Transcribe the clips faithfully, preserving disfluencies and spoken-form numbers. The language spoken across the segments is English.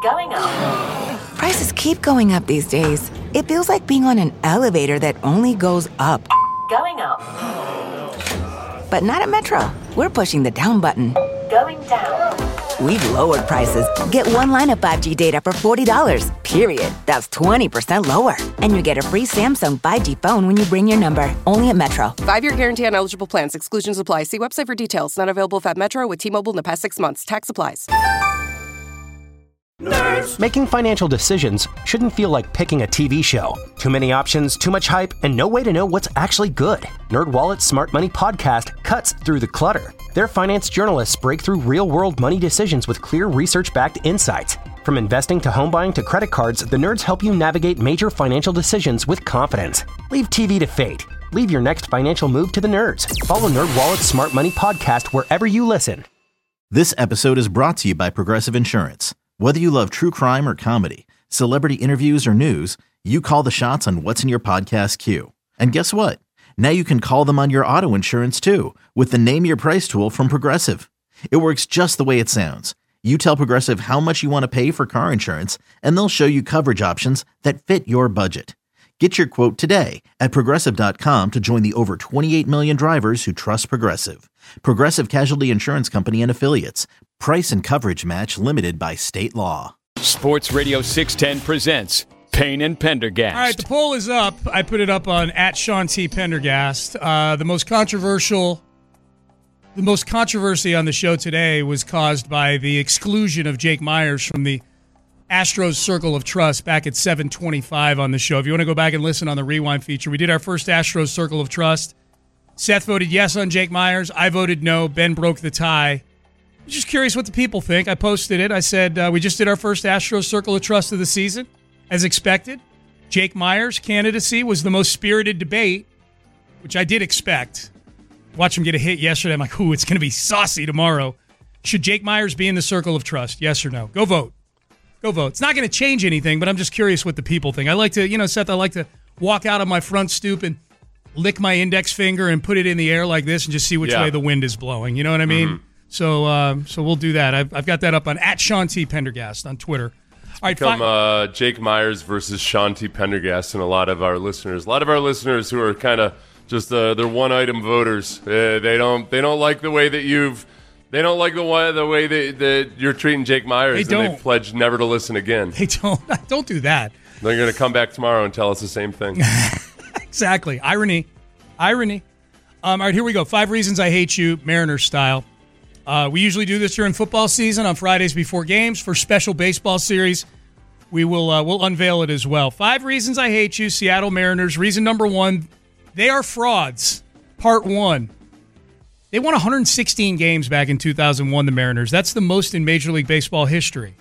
Going up. Prices keep going up these days. It feels like being on an elevator that only goes up. Going up. But not at Metro. We're pushing the down button. Going down. We've lowered prices. Get one line of five G data for forty dollars, period. That's twenty percent lower. And you get a free Samsung five G phone when you bring your number. Only at Metro. Five-year guarantee on eligible plans. Exclusions apply. See website for details. Not available if at Metro with T-Mobile in the past six months. Tax applies. Nerds. Making financial decisions shouldn't feel like picking a T V show. Too many options, too much hype, and no way to know what's actually good. NerdWallet's Smart Money Podcast cuts through the clutter. Their finance journalists break through real-world money decisions with clear research-backed insights. From investing to home buying to credit cards, the nerds help you navigate major financial decisions with confidence. Leave T V to fate. Leave your next financial move to the nerds. Follow NerdWallet's Smart Money Podcast wherever you listen. This episode is brought to you by Progressive Insurance. Whether you love true crime or comedy, celebrity interviews or news, you call the shots on what's in your podcast queue. And guess what? Now you can call them on your auto insurance too with the Name Your Price tool from Progressive. It works just the way it sounds. You tell Progressive how much you want to pay for car insurance, and they'll show you coverage options that fit your budget. Get your quote today at Progressive dot com to join the over twenty-eight million drivers who trust Progressive. Progressive Casualty Insurance Company and Affiliates. Price and coverage match limited by state law. Sports Radio six ten presents Payne and Pendergast. All right, the poll is up. I put it up on at Sean T. Pendergast. Uh, the most controversial, the most controversy on the show today was caused by the exclusion of Jake Myers from the Astros Circle of Trust back at seven twenty-five on the show. If you want to go back and listen on the Rewind feature, we did our first Astros Circle of Trust. Seth voted yes on Jake Myers. I voted no. Ben broke the tie. I'm just curious what the people think. I posted it. I said uh, we just did our first Astros Circle of Trust of the season. As expected, Jake Myers' candidacy was the most spirited debate, which I did expect. Watch him get a hit yesterday. I'm like, ooh, it's going to be saucy tomorrow. Should Jake Myers be in the Circle of Trust? Yes or no? Go vote. Go vote. It's not going to change anything, but I'm just curious what the people think. I like to, you know, Seth, I like to walk out on my front stoop and lick my index finger and put it in the air like this and just see which yeah. way the wind is blowing. You know what I mean? Mm-hmm. So uh, so we'll do that. I've, I've got that up on at Sean T. Pendergast on Twitter. All right, Become fi- uh, Jake Myers versus Sean T. Pendergast and a lot of our listeners. A lot of our listeners who are kind of just uh, they're one-item voters. Uh, they don't they don't like the way that you've they don't like the way the way that, that you're treating Jake Myers. They don't. And they've pledged never to listen again. They don't don't do that. They're going to come back tomorrow and tell us the same thing. Exactly. Irony. Irony. Um, all right, here we go. Five reasons I hate you, Mariners style. Uh, we usually do this during football season on Fridays before games. For special baseball series, we will uh, we'll unveil it as well. Five reasons I hate you, Seattle Mariners. Reason number one, they are frauds. Part one. They won one hundred sixteen games back in two thousand one, the Mariners. That's the most in Major League Baseball history.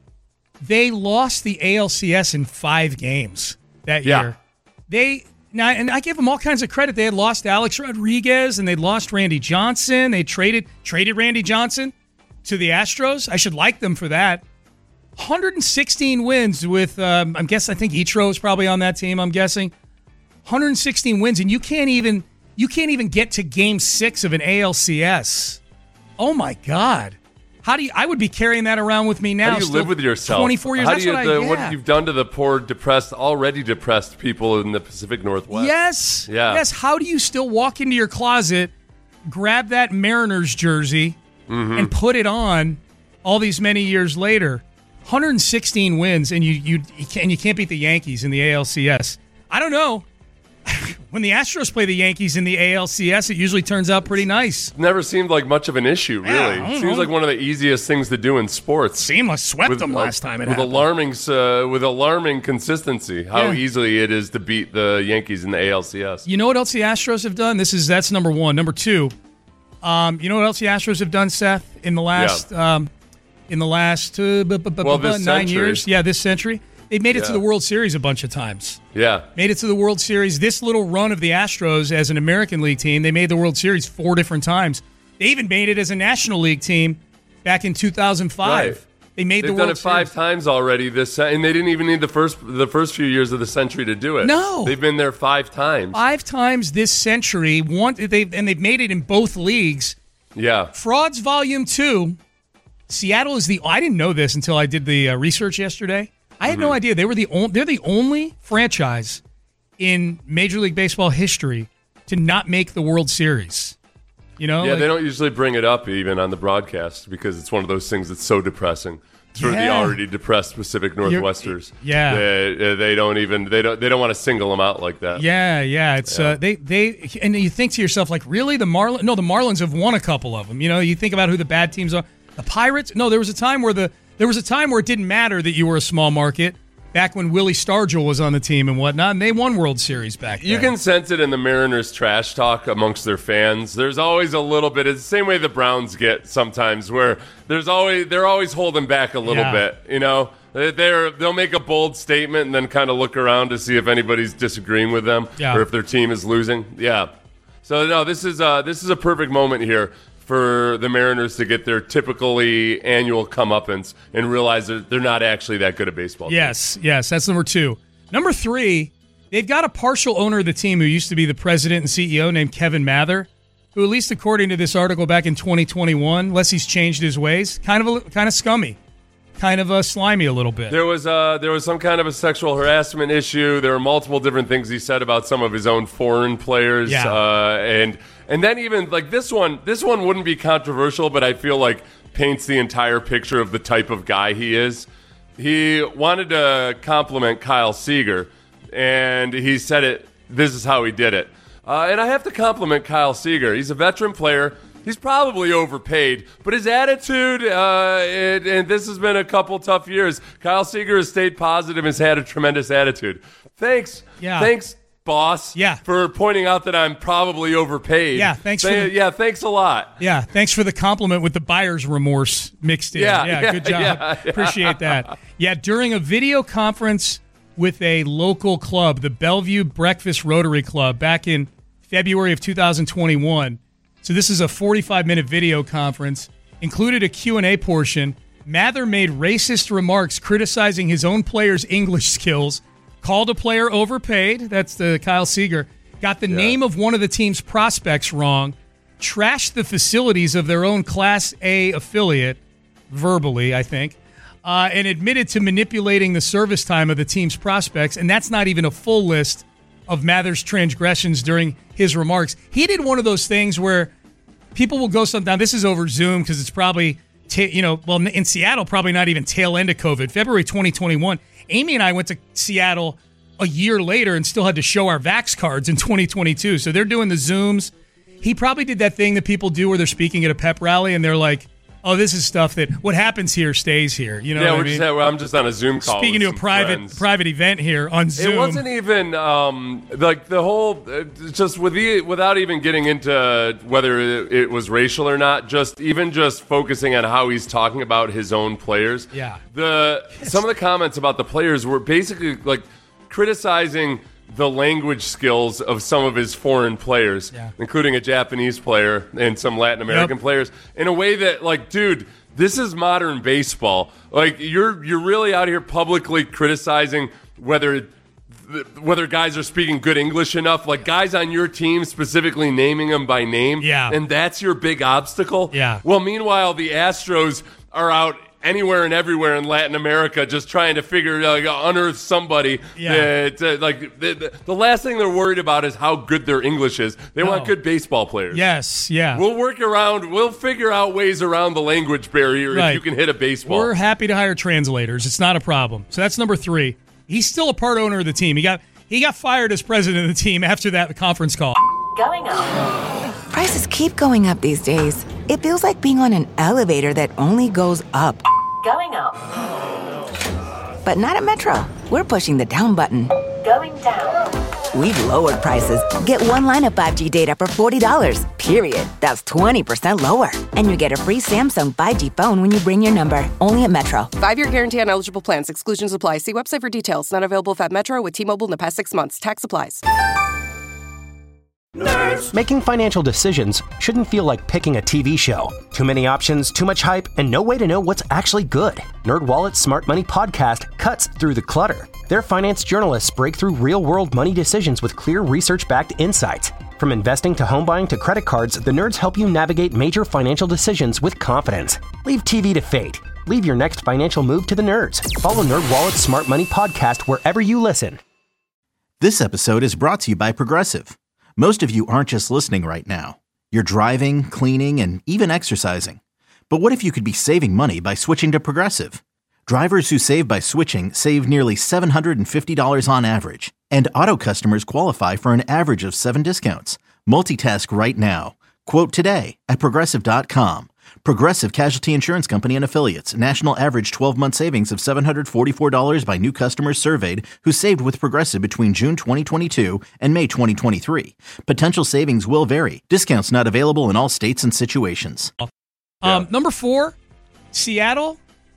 They lost the A L C S in five games that yeah. year. They now, and I give them all kinds of credit. They had lost Alex Rodriguez and they'd lost Randy Johnson. They traded traded Randy Johnson to the Astros. I should like them for that. one hundred sixteen wins with, um, I guess, I think Ichiro is probably on that team, I'm guessing. one hundred sixteen wins, and you can't even you can't even get to game six of an A L C S. Oh my God. How do you, I would be carrying that around with me now. How do you live with yourself? twenty-four years. How That's do you, what, the, I, yeah. what you've done to the poor, depressed, already depressed people in the Pacific Northwest. Yes. Yeah. Yes. How do you still walk into your closet, grab that Mariners jersey, mm-hmm. and put it on all these many years later? one hundred sixteen wins, and you you, you can't, and you can't beat the Yankees in the A L C S. I don't know. When the Astros play the Yankees in the A L C S, it usually turns out pretty nice. Never seemed like much of an issue, really. Yeah, It seems know. like one of the easiest things to do in sports. Seamless swept with, them last uh, time it with happened. alarming, uh, with alarming consistency, how Yeah. easily it is to beat the Yankees in the A L C S. You know what else the Astros have done? This is that's number one. Number two, um, you know what else the Astros have done, Seth, in the last Yeah. um, in the last uh, b- b- b- Well, b- this nine century. years? Yeah, this century. They've made it to Yeah. the World Series a bunch of times. Yeah. Made it to the World Series. This little run of the Astros as an American League team, they made the World Series four different times. They even made it as a National League team back in two thousand five. Right. They made They've the done World it five Series. times already this, and they didn't even need the first the first few years of the century to do it. No. They've been there five times. Five times this century. One, they and they've made it in both leagues. Yeah. Frauds Volume two. Seattle is the. I didn't know this until I did the uh, research yesterday. I had mm-hmm. no idea they were the only. They're the only franchise in Major League Baseball history to not make the World Series. You know, yeah, like, they don't usually bring it up even on the broadcast because it's one of those things that's so depressing. For yeah. the already depressed Pacific Northwesters, You're, yeah, they, they don't even they don't they don't want to single them out like that. Yeah, yeah, it's yeah. Uh, they they and you think to yourself like, really, the Marlins? No, the Marlins have won a couple of them. You know, you think about who the bad teams are. The Pirates? No, there was a time where the there was a time where it didn't matter that you were a small market. Back when Willie Stargell was on the team and whatnot, and they won World Series back then. You can sense it in the Mariners' trash talk amongst their fans. There's always a little bit. It's the same way the Browns get sometimes, where there's always they're always holding back a little yeah. bit. You know, they're they'll make a bold statement and then kind of look around to see if anybody's disagreeing with them yeah. or if their team is losing. Yeah. So no, this is uh, this is a perfect moment here for the Mariners to get their typically annual comeuppance and realize that they're not actually that good at baseball. Yes, yes, that's number two. Number three, they've got a partial owner of the team who used to be the president and C E O named Kevin Mather, who, at least according to this article back in twenty twenty-one, unless he's changed his ways, kind of a, kind of scummy, kind of uh, slimy a little bit. There was uh, there was some kind of a sexual harassment issue. There were multiple different things he said about some of his own foreign players, yeah. uh, and. And then even like this one, this one wouldn't be controversial, but I feel like paints the entire picture of the type of guy he is. He wanted to compliment Kyle Seager, and he said it. This is how he did it. Uh, and I have to compliment Kyle Seager. He's a veteran player. He's probably overpaid, but his attitude, uh, it, and this has been a couple tough years. Kyle Seager has stayed positive and has had a tremendous attitude. Thanks. Yeah. Thanks. Boss, yeah, for pointing out that I'm probably overpaid. Yeah, thanks. Say, for the, yeah, thanks a lot. Yeah, thanks for the compliment with the buyer's remorse mixed in. Yeah, yeah, yeah good job. Yeah, yeah. Appreciate that. Yeah, during a video conference with a local club, the Bellevue Breakfast Rotary Club, back in February of two thousand twenty-one. So this is a forty-five minute video conference. Included a Q and A portion. Mather made racist remarks criticizing his own players' English skills. Called a player overpaid. That's the Kyle Seager. Got the yeah. name of one of the team's prospects wrong. Trashed the facilities of their own Class A affiliate, verbally, I think, uh, and admitted to manipulating the service time of the team's prospects. And that's not even a full list of Mather's transgressions during his remarks. He did one of those things where people will go sometime. This is over Zoom because it's probably, ta- you know, well, in Seattle, probably not even tail end of COVID. February twenty twenty-one. Amy and I went to Seattle a year later and still had to show our Vax cards in twenty twenty-two. So they're doing the Zooms. He probably did that thing that people do where they're speaking at a pep rally and they're like, oh, this is stuff that what happens here stays here. You know yeah, what we're I mean? just, I'm just on a Zoom call. Speaking to a private friends. private event here on Zoom. It wasn't even um, like the whole uh, just with the, without even getting into whether it, it was racial or not. Just even just focusing on how he's talking about his own players. Yeah. The some of the comments about the players were basically like criticizing the language skills of some of his foreign players, yeah. including a Japanese player and some Latin American yep. players, in a way that, like, dude, this is modern baseball. Like, you're you're really out here publicly criticizing whether whether guys are speaking good English enough, like guys on your team specifically naming them by name, yeah. and that's your big obstacle. Yeah. Well, meanwhile, the Astros are out anywhere and everywhere in Latin America, just trying to figure, like, unearth somebody. Yeah. That, uh, like the, the, the last thing they're worried about is how good their English is. They no. want good baseball players. Yes, yeah. We'll work around. We'll figure out ways around the language barrier right. if you can hit a baseball. We're happy to hire translators. It's not a problem. So that's number three. He's still a part owner of the team. He got he got fired as president of the team after that conference call. Going up. Prices keep going up these days. It feels like being on an elevator that only goes up. Going up. But not at Metro. We're pushing the down button. Going down. We've lowered prices. Get one line of five G data for forty dollars, period. That's twenty percent lower. And you get a free Samsung five G phone when you bring your number. Only at Metro. Five-year guarantee on eligible plans. Exclusions apply. See website for details. Not available at Metro with T-Mobile in the past six months. Tax applies. Nerds. Making financial decisions shouldn't feel like picking a T V show. Too many options, too much hype, and no way to know what's actually good. NerdWallet's Smart Money Podcast cuts through the clutter. Their finance journalists break through real-world money decisions with clear research-backed insights. From investing to home buying to credit cards, the Nerds help you navigate major financial decisions with confidence. Leave T V to fate. Leave your next financial move to the Nerds. Follow NerdWallet's Smart Money Podcast wherever you listen. This episode is brought to you by Progressive. Most of you aren't just listening right now. You're driving, cleaning, and even exercising. But what if you could be saving money by switching to Progressive? Drivers who save by switching save nearly seven hundred fifty dollars on average. And auto customers qualify for an average of seven discounts. Multitask right now. Quote today at Progressive dot com. Progressive Casualty Insurance Company and Affiliates. National average twelve-month savings of seven hundred forty-four dollars by new customers surveyed who saved with Progressive between June twenty twenty-two and May twenty twenty-three. Potential savings will vary. Discounts not available in all states and situations. Um, Yeah. Number four, Seattle.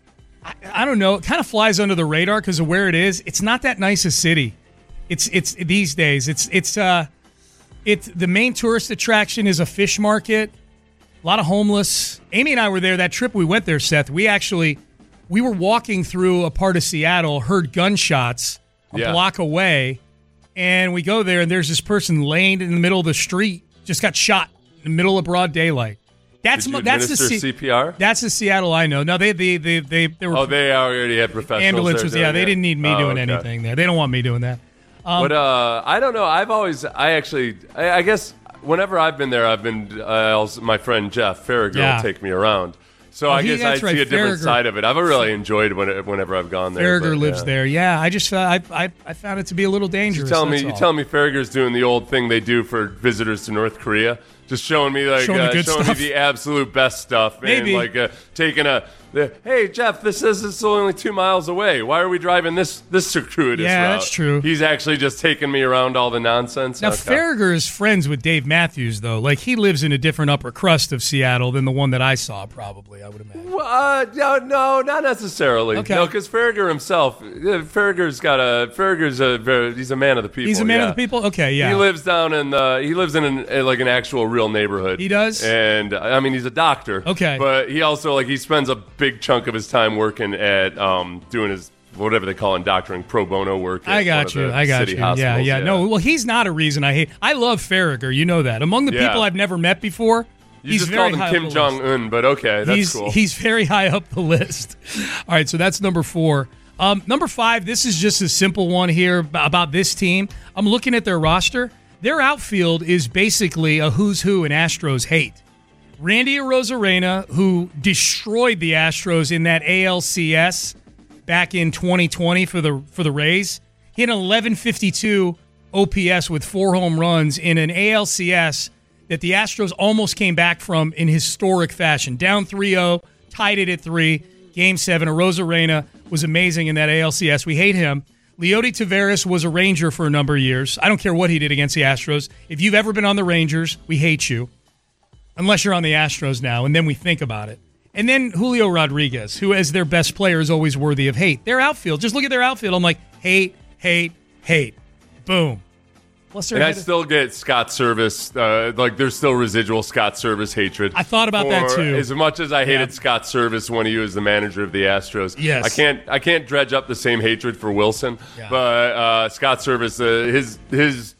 I, I don't know. It kind of flies under the radar because of where it is. It's not that nice a city. It's it's these days. It's it's uh, it's the main tourist attraction is a fish market. A lot of homeless. Amy and I were there that trip we went there, Seth. We actually, we were walking through a part of Seattle, heard gunshots a Yeah. block away, and we go there, and there's this person laying in the middle of the street, just got shot in the middle of broad daylight. That's Did you mo- that's the administer Se- C P R? That's the Seattle I know. No, they they they they, they were Oh, they already had professionals. ambulance there was doing yeah. They that? didn't need me Oh, doing okay. anything there. They don't want me doing that. Um, But uh, I don't know. I've always, I actually, I, I guess whenever I've been there, I've been, uh, also, my friend Jeff Farragher Yeah. will take me around. So Oh, I he- guess I that's see right, a different Farragher. side of it. I've really enjoyed when, whenever I've gone there. Farragher but, lives yeah. there. Yeah, I just uh, I, I I found it to be a little dangerous. You tell me, that's you all. tell me, Farragher's doing the old thing they do for visitors to North Korea, just showing me like Showing the uh, good showing stuff. me the absolute best stuff, Maybe. and like uh, taking a. The, hey Jeff, this says it's only two miles away. Why are we driving this this circuitous Yeah, route? that's true. He's actually just taking me around all the nonsense. Now, Okay. Farragher is friends with Dave Matthews, though. Like, he lives in a different upper crust of Seattle than the one that I saw, probably, I would imagine. Well, uh, no, no, not necessarily. Okay. No, because Farragher himself, uh, Farragher's got a Farragher's a very, he's a man of the people. He's a man yeah. of the people? Okay, yeah. He lives down in uh, he lives in an, uh, like an actual real neighborhood. He does? and I mean he's a doctor. Okay. but he also like he spends a big chunk of his time working at um, doing his whatever they call in doctoring pro bono work. At I one got of you. the I got city you. Yeah, hospitals, yeah. No, well, he's not a reason I hate. I love Farragher. You know that. Among the Yeah. people I've never met before, you he's just very called high him up Kim the Jong list. Un, but okay, that's he's, cool. He's very high up the list. All right, so that's number four. Um, number five, this is just a simple one here ab- about this team. I'm looking at their roster. Their outfield is basically a who's who in Astros hate. Randy Arozarena, who destroyed the Astros in that A L C S back in twenty twenty for the for the Rays, he had an eleven fifty-two O P S with four home runs in an A L C S that the Astros almost came back from in historic fashion. Down three oh, tied it at three, game seven. Arozarena was amazing in that A L C S. We hate him. Leody Taveras was a Ranger for a number of years. I don't care what he did against the Astros. If you've ever been on the Rangers, we hate you. Unless you're on the Astros now, and then we think about it. And then Julio Rodriguez, who as their best player is always worthy of hate. Their outfield, just look at their outfield. I'm like, hate, hate, hate. Boom. Plus they're And I ahead of- still get Scott Service, uh, like there's still residual Scott Service hatred. I thought about that, For too. As much as I hated Yeah. Scott Service when he was the manager of the Astros, Yes. I can't I can't dredge up the same hatred for Wilson. Yeah. But uh, Scott Service, uh, his his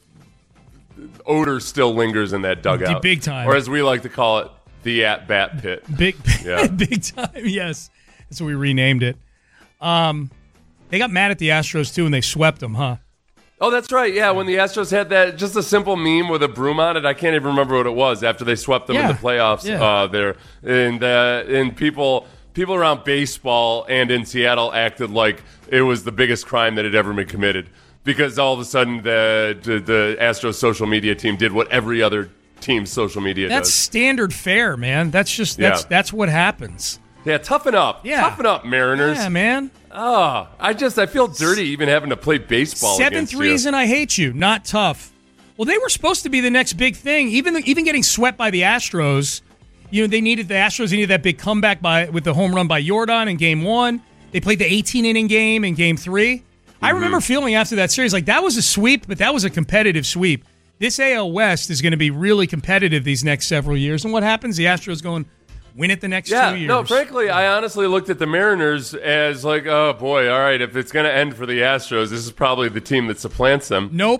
odor still lingers in that dugout, Big time. or as we like to call it, the at bat pit. Big, Yeah. big time. Yes, that's what we renamed it. Um, they got mad at the Astros too, and they swept them, huh? Oh, that's right. Yeah, when the Astros had that, just a simple meme with a broom on it. I can't even remember what it was after they swept them Yeah. in the playoffs Yeah. uh, there, and uh, and people people around baseball and in Seattle acted like it was the biggest crime that had ever been committed because all of a sudden the the, the Astros social media team did what every other team's social media That's does. standard fare, man. That's just that's Yeah. that's what happens. Yeah, toughen up. Yeah. Toughen up, Mariners. Yeah, man. Oh, I just I feel dirty even having to play baseball Seventh against you. reason I hate you. Not tough. Well, they were supposed to be the next big thing. Even even getting swept by the Astros, you know, they needed the Astros needed that big comeback by with the home run by Jordan in game one. They played the eighteen inning game in game three. I Mm-hmm. remember feeling after that series like that was a sweep, but that was a competitive sweep. This A L West is going to be really competitive these next several years. And what happens? The Astros go and win it the next Yeah, two years. no, frankly, I honestly looked at the Mariners as like, oh boy, all right, if it's going to end for the Astros, this is probably the team that supplants them. Nope.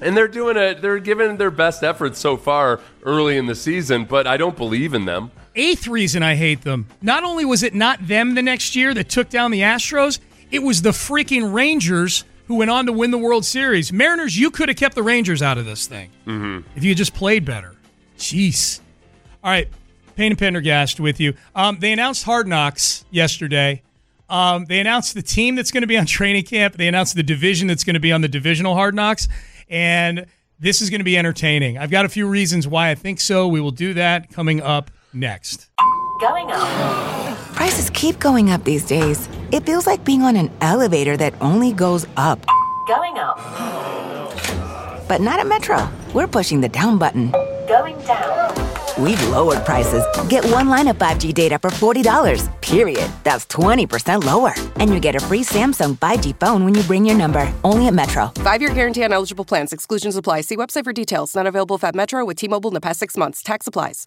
And they're doing it. They're giving their best efforts so far early in the season, but I don't believe in them. Eighth reason I hate them. Not only was it not them the next year that took down the Astros, it was the freaking Rangers who went on to win the World Series. Mariners, you could have kept the Rangers out of this thing mm-hmm. if you had just played better. Jeez. All right, Payne and Pendergast with you. Um, they announced Hard Knocks yesterday. Um, they announced the team that's going to be on training camp. They announced the division that's going to be on the divisional Hard Knocks. And this is going to be entertaining. I've got a few reasons why I think so. We will do that coming up next. Going up. Prices keep going up these days. It feels like being on an elevator that only goes up. Going up. But not at Metro. We're pushing the down button. Going down. We've lowered prices. Get one line of five G data for forty dollars, period. That's twenty percent lower. And you get a free Samsung five G phone when you bring your number. Only at Metro. Five-year guarantee on eligible plans. Exclusions apply. See website for details. Not available if at Metro with T-Mobile in the past six months. Tax applies.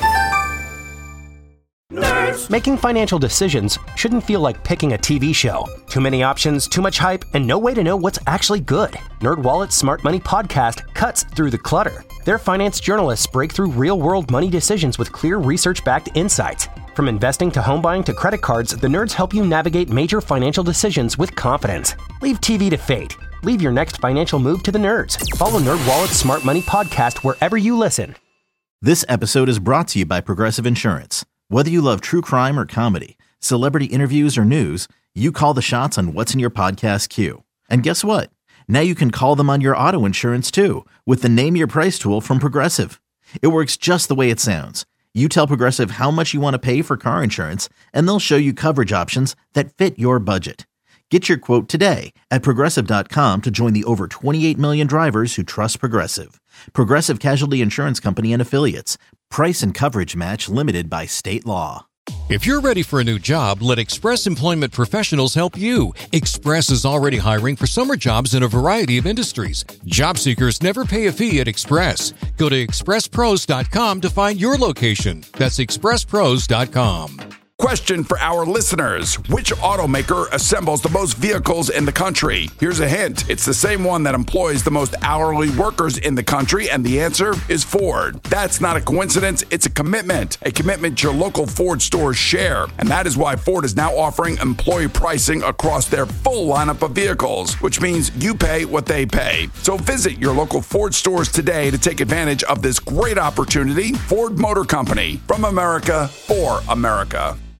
Nerds. Making financial decisions shouldn't feel like picking a T V show. Too many options, too much hype, and no way to know what's actually good. NerdWallet's Smart Money Podcast cuts through the clutter. Their finance journalists break through real-world money decisions with clear research-backed insights. From investing to home buying to credit cards, the nerds help you navigate major financial decisions with confidence. Leave T V to fate. Leave your next financial move to the nerds. Follow NerdWallet's Smart Money Podcast wherever you listen. This episode is brought to you by Progressive Insurance. Whether you love true crime or comedy, celebrity interviews or news, you call the shots on what's in your podcast queue. And guess what? Now you can call them on your auto insurance too with the Name Your Price tool from Progressive. It works just the way it sounds. You tell Progressive how much you want to pay for car insurance, and they'll show you coverage options that fit your budget. Get your quote today at Progressive dot com to join the over twenty-eight million drivers who trust Progressive. Progressive Casualty Insurance Company and Affiliates. Price and coverage match limited by state law. If you're ready for a new job, let Express Employment Professionals help you. Express is already hiring for summer jobs in a variety of industries. Job seekers never pay a fee at Express. Go to express pros dot com to find your location. That's express pros dot com. Question for our listeners. Which automaker assembles the most vehicles in the country? Here's a hint. It's the same one that employs the most hourly workers in the country, and the answer is Ford. That's not a coincidence. It's a commitment. A commitment your local Ford stores share. And that is why Ford is now offering employee pricing across their full lineup of vehicles, which means you pay what they pay. So visit your local Ford stores today to take advantage of this great opportunity. Ford Motor Company. From America, for America.